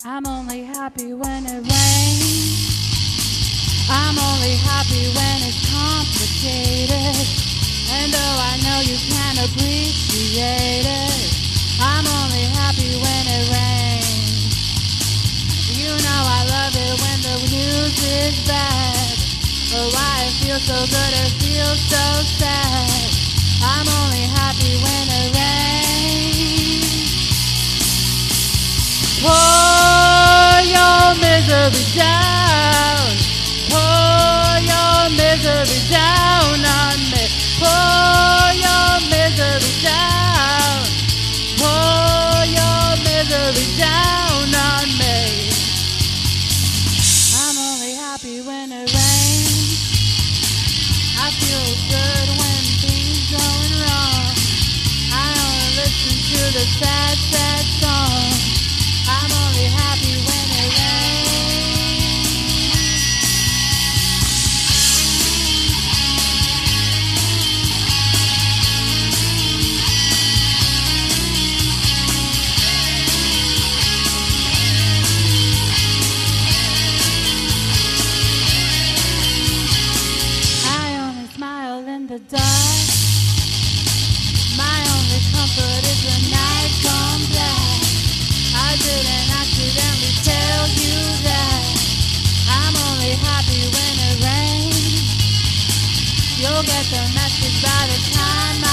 I'm only happy when it rains. I'm only happy when it's complicated. And though I know you can't appreciate it, I'm only happy when it rains. You know I love it when the news is bad. But why it feels so good, it feels so sad. I'm only happy when it rains. Pour your misery down. Pour your misery down on me. Pour your misery down. Pour your misery down on me. I'm only happy when it rains. I feel good when things going wrong. I only listen to the sad, sad songs. I'm only happy when it rains. I only smile in the dark. My only comfort is the night gone black. I didn't accidentally tell you that I'm only happy when it rains. You'll get the message by the time